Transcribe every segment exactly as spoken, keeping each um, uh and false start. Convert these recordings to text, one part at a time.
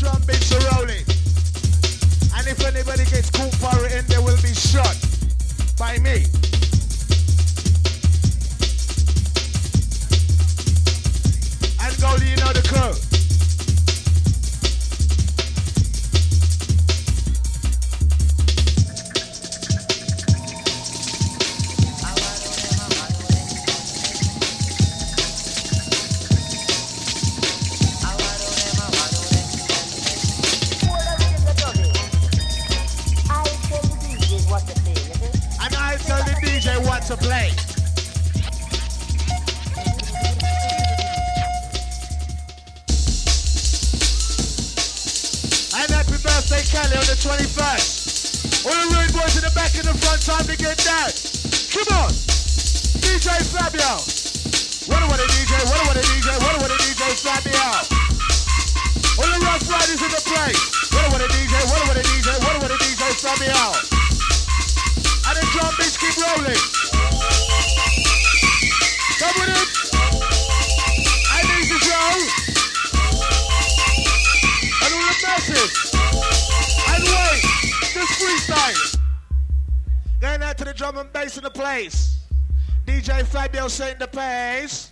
drum beats are rolling. And if anybody gets caught for it, they will be shot by me. And Goldie, you know the crew. To play. And happy birthday, Kelly, on the twenty-first. All the rude boys in the back and the front, time to get down. Come on, D J Fabio. What a what a D J, what a what a D J, what a what a D J Fabio. All the rough riders in the place. What a what a D J, what a what a D J, what a what a D J Fabio. And the drum beats keep rolling. Come with it. I need to go. And all the message. And wait. Just freestyle. Going out to the drum and bass in the place. D J Fabio setting the pace.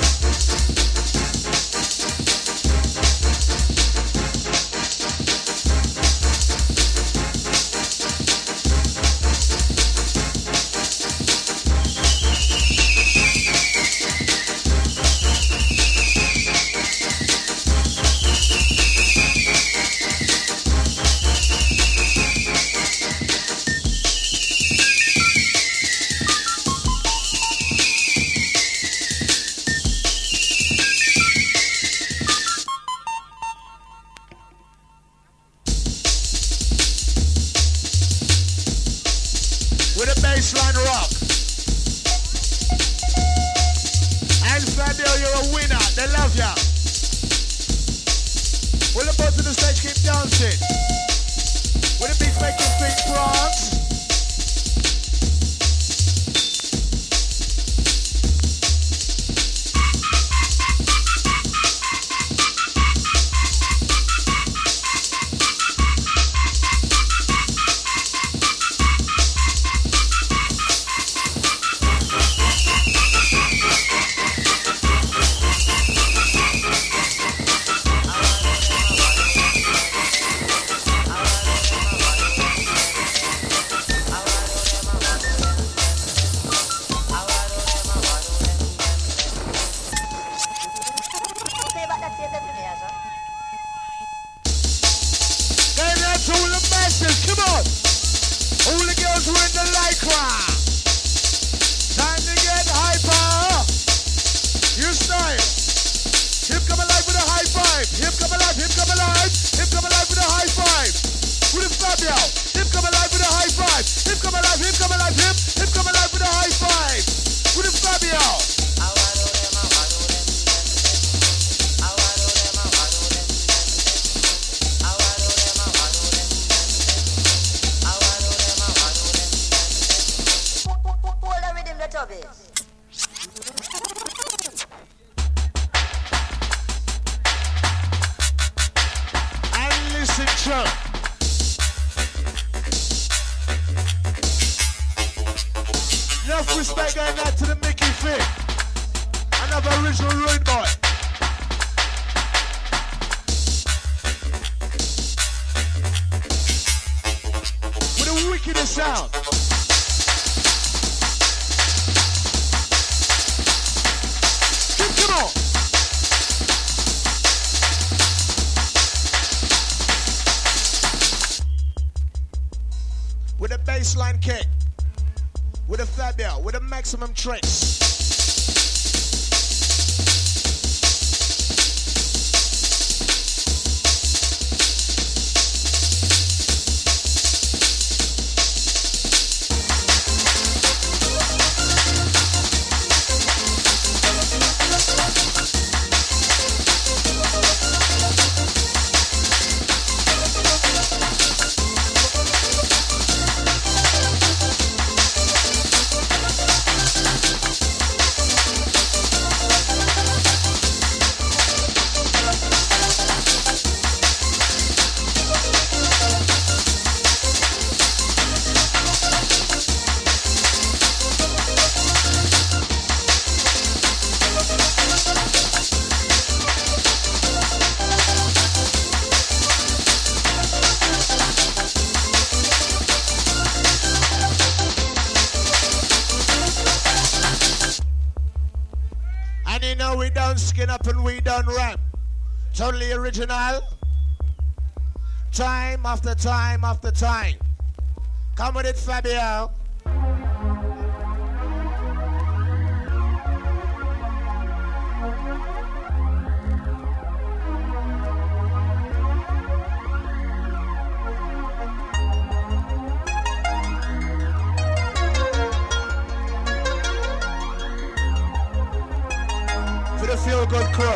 Baseline rock. And Fabio, you're a winner. They love ya. All the boys on the stage keep dancing. Will the beats make you think France? Enough respect going out to the Mickey Fit. Another original rude boy. With the wickedest sound. Come on. With a baseline kick. With a Fabio, with a maximum tricks. rap and we don't rap. Totally original. Time after time after time. Come with it, Fabio. For the Feel Good crew.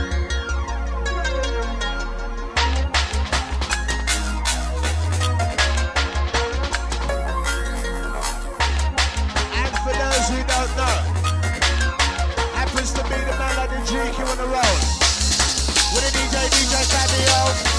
Who don't know happens to be the man like the G Q on the road with a D J, D J Fabio.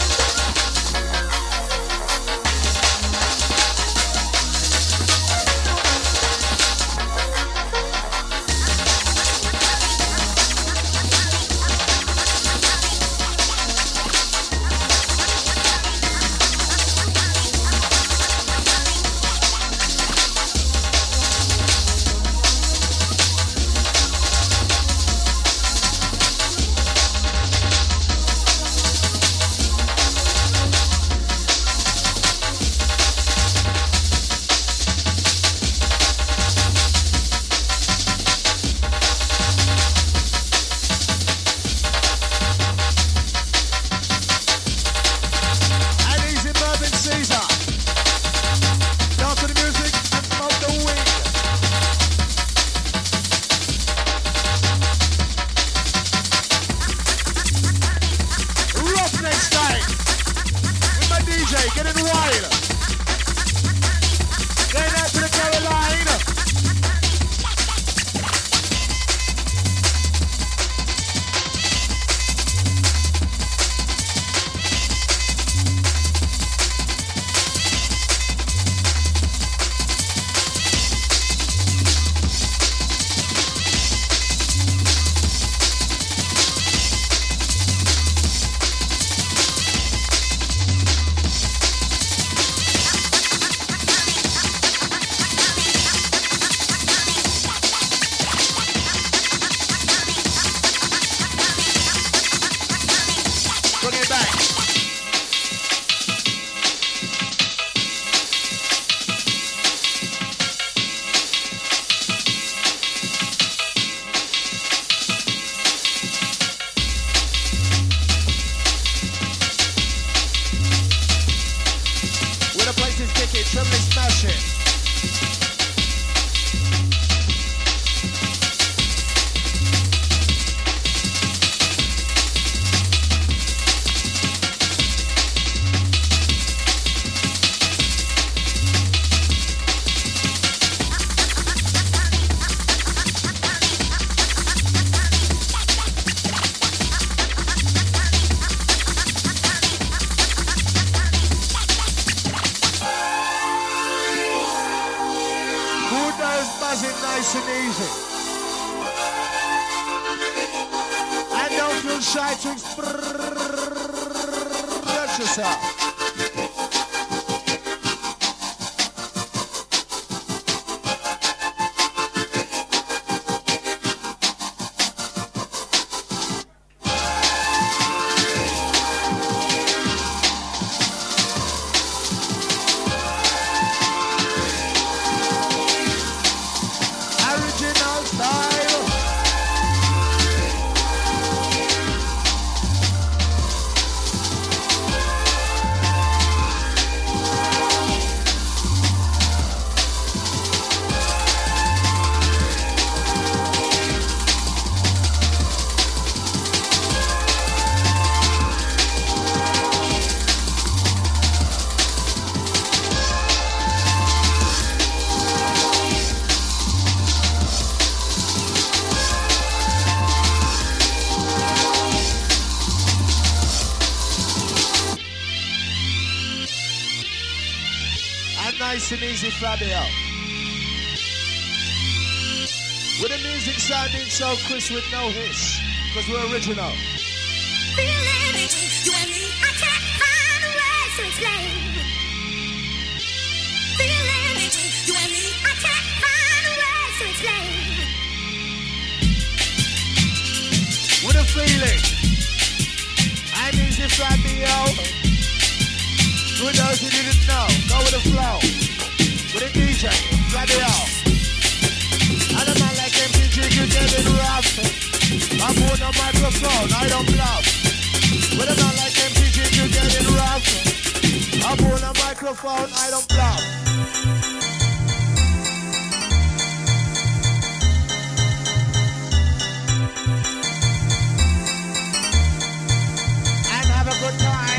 Nice and easy, Fabio. With the music sounding so crisp with no hiss, because we're original. Feeling you and me, I can't find a way to explain. Feeling you and me, I can't find a way to explain. With feeling. And easy Fabio. For those who didn't know, go with the flow. With the D J, Fabio. And a man like M P G, you get it rough. I'm on the microphone, I don't bluff. With a man like M P G, you get it rough. I'm on the microphone, I don't bluff. And have a good time.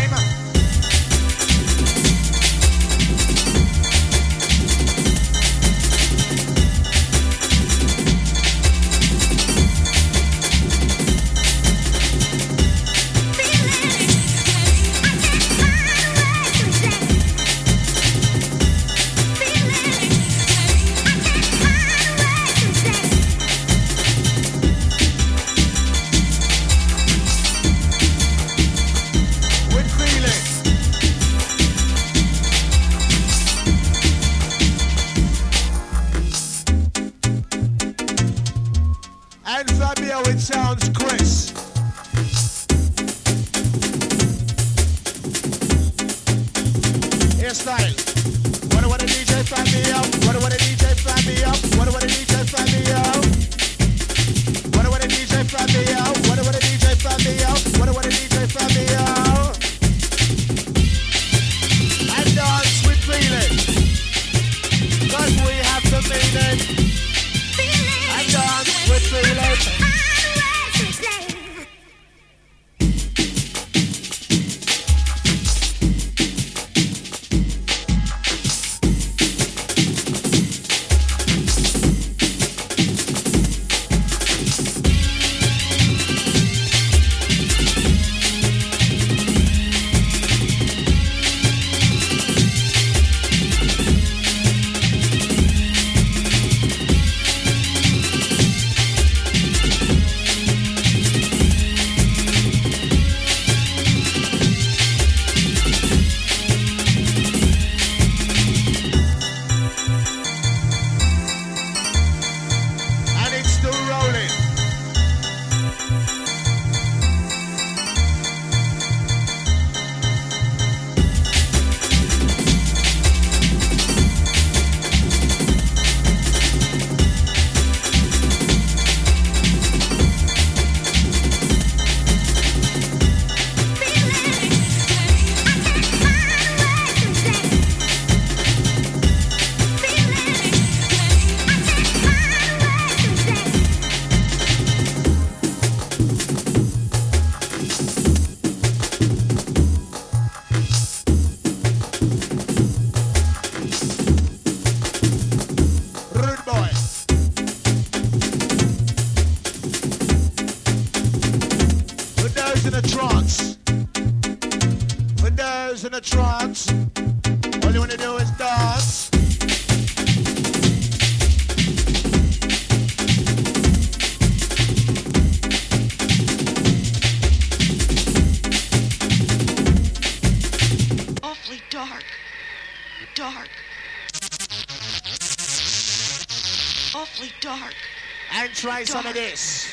It sounds Chris. Hairstyle. What do what a D J fan me up? What do what a D J fan me up? What do what a D J fan me up? What do what a D J fan me up? What do what a D J fan me up? What do what a D J fan me up? And dance with feeling. Cause we have the meaning. And dance with feeling. Try some of this.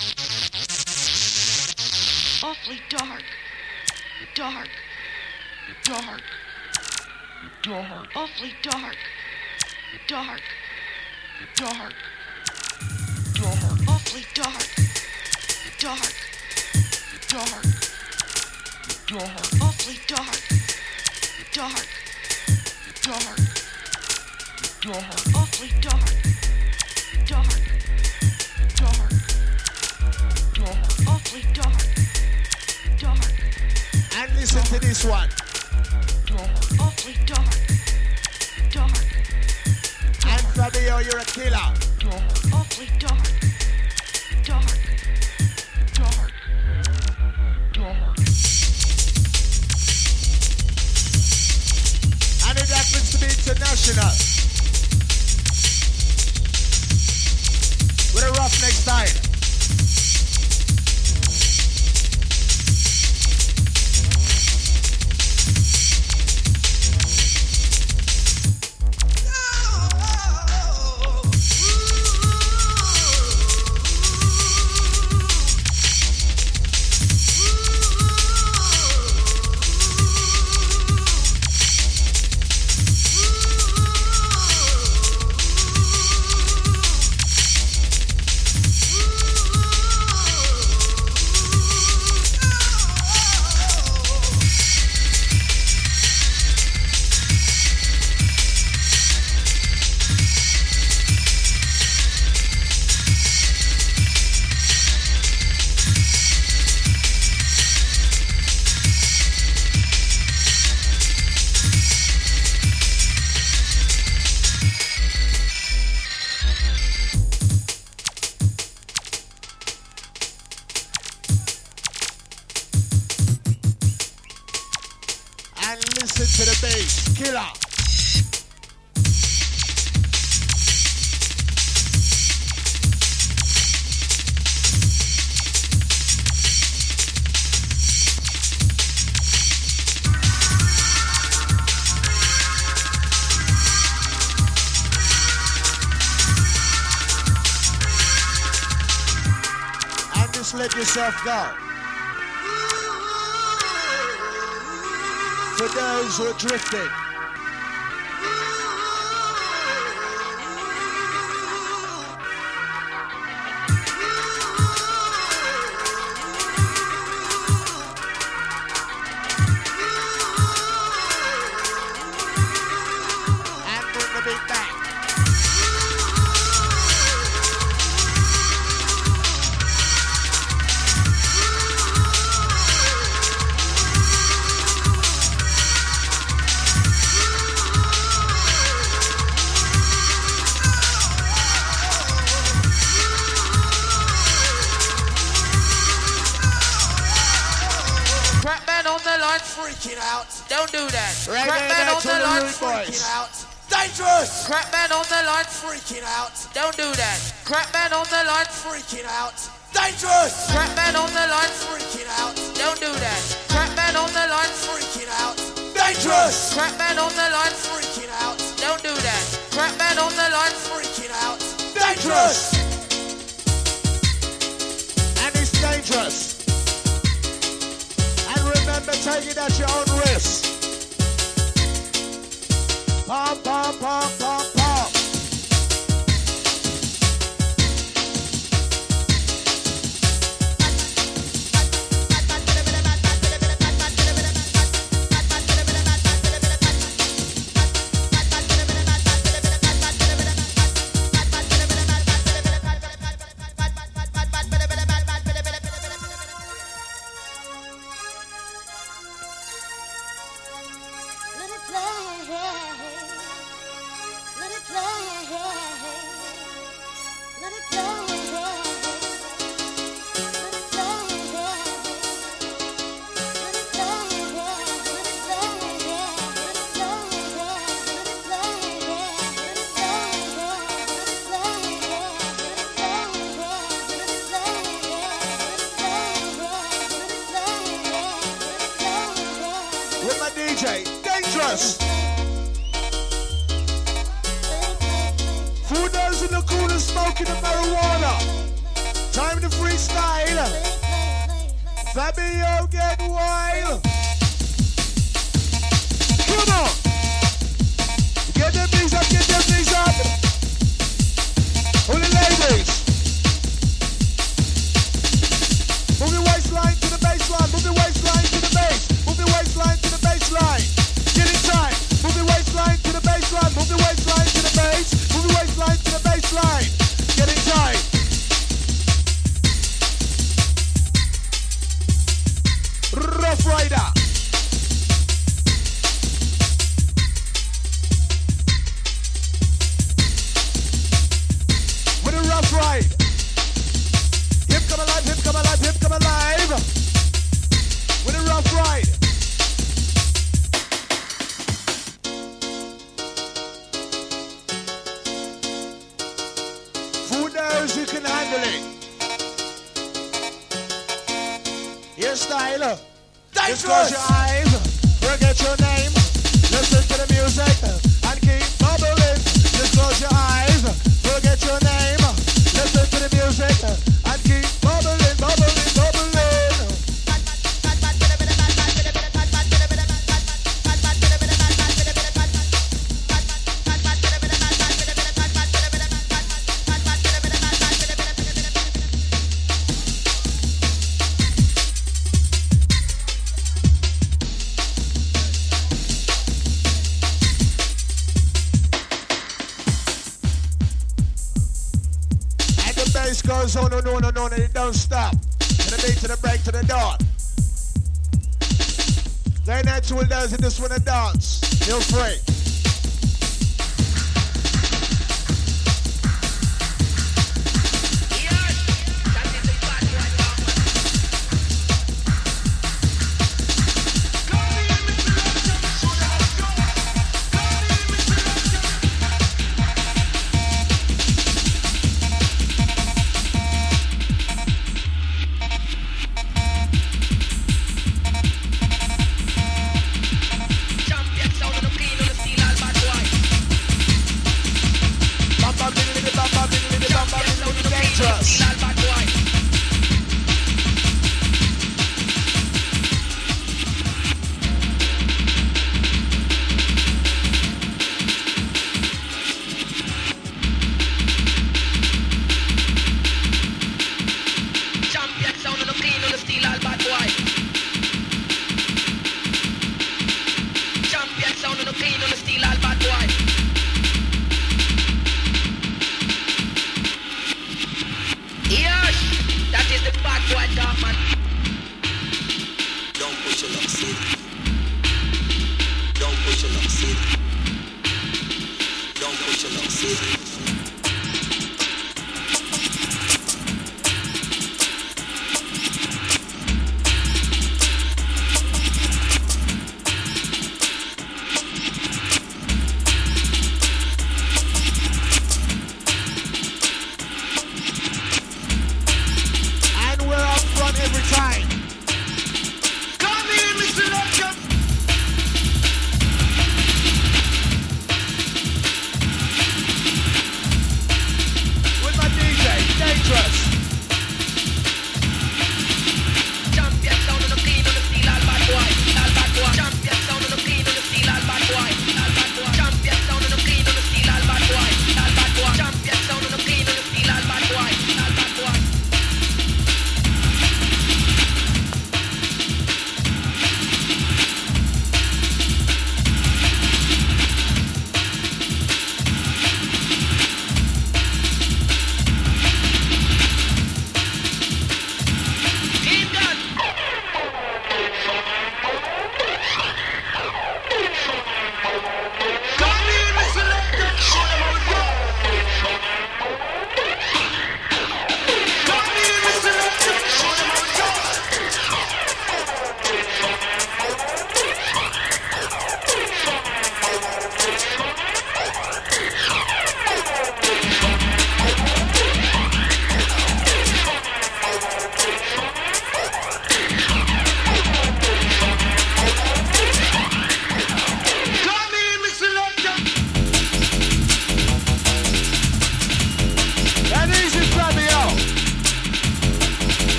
Awfully dark. Dark. Dark. Dark. Awfully dark. Dark. Dark. Dark. Awfully dark. Dark. Dark. Dark. Awfully dark. Dark. Dark. Dark. Awfully dark. Dark. Dark, dark, awfully dark, dark. And listen dark, to this one. Dark, awfully dark, dark. And Fabio, you're a killer. Dark, awfully dark, dark, dark, dark. And it happens to be international. With a roughneck style. Listen to the bass. Killer. And just let yourself go. For those who are drifting. And bring the beat back. Freaking out. Don't do that. Right Crap there, man on that's the all the line rude freaking boys. out. Dangerous. Crap man on the line freaking out. Don't do that. Crap man on the line freaking out. Dangerous. Crap man on the line freaking out. Don't do that. Crap man on the line freaking out. Dangerous. Crap man on the line freaking out. Don't do that. Crap man on the line freaking out. Dangerous. And it's dangerous. Remember, take it at your own risk. Pom, pom, pom, pom, pom. Fooders in the cooler smoking the marijuana. Time to freestyle. Fabio get wild. Come on. Get them knees up, get them knees up. All the ladies. Move your waistline to the baseline. Move your waistline to the base. Move your waistline to the baseline. Get in time. Move your waistline to the baseline. Move your waistline to the base. Move your waistline to the baseline. Get in time. Rough Rider. With a rough ride. Hip come alive, hip come alive, hip come alive. With a rough ride. You can handle it. Your style. Just close your eyes. Forget your name. Listen to the music and keep bubbling. Just close your eyes. Forget your name. Listen to the music and keep bubbling, bubbling, bubbling. Goes on and on and on and it don't stop. To the beat, to the break, to the dawn. They natural does in this one and dance. Feel free.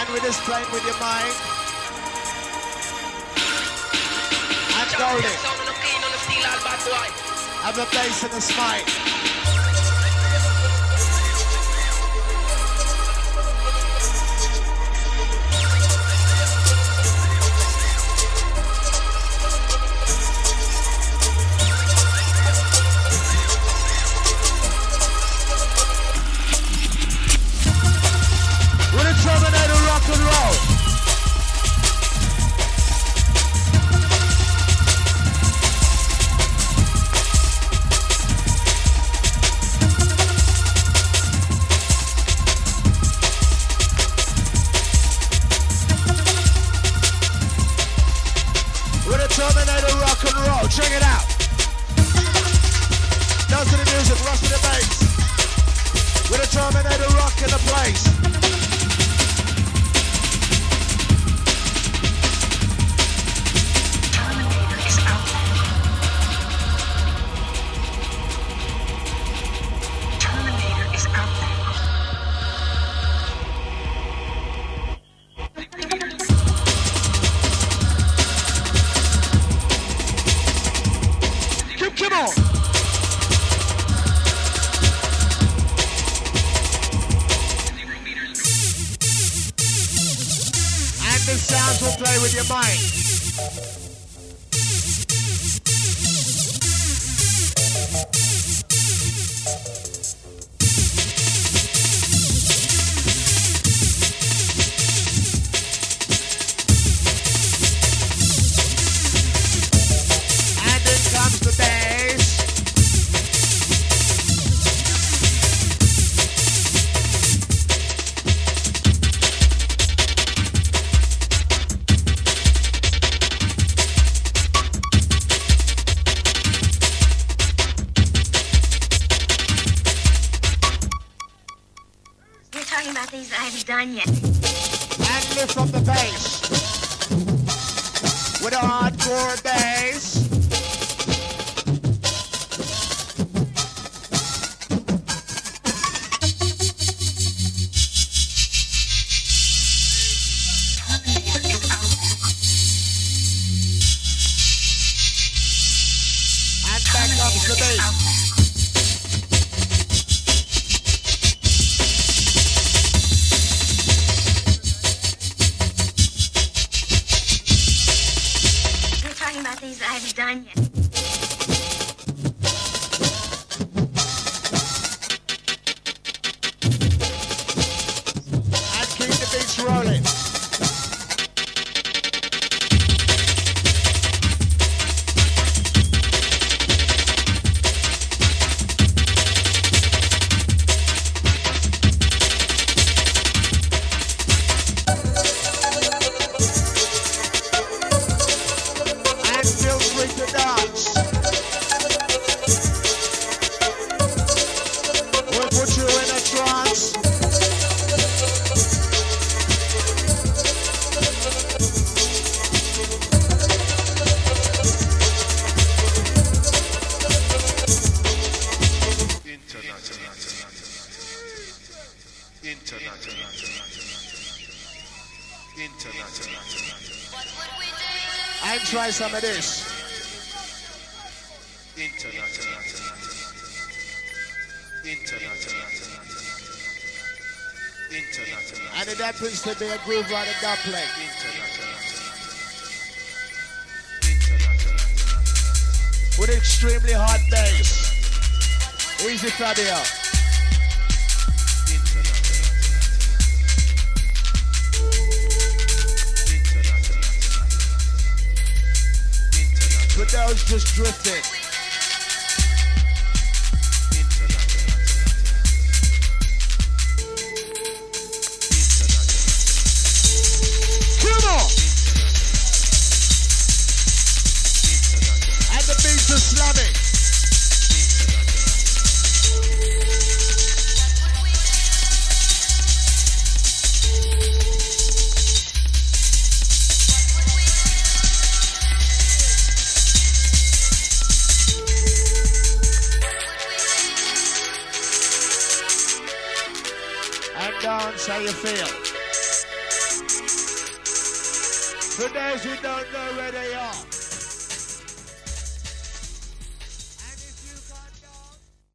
And with this playing with your mind. And golden. Have a bass and a smite. With a Terminator rock and roll. Terminator rock and roll, check it out. Dance to the music, rush to the bass. With a Terminator rock in the place. Terminator is out there. Terminator is out there. Come on! And the sounds will play with your mind. And then comes the bass. You're talking about things that I haven't done yet. And lift up the bass. With a hardcore bass. Terminator is out there. And back comes the Terminator is out bass. there. You're talking about things that I haven't done yet. And keep the beats rolling. And feel free to dance. We'll put you in a trance. And try some of this. And it happens to be a groove on a dub plate. With extremely hot bass. Easy Fabio. With those just drifting. Come on! And the beats are slamming. And dance how you feel. For those who don't know where they are.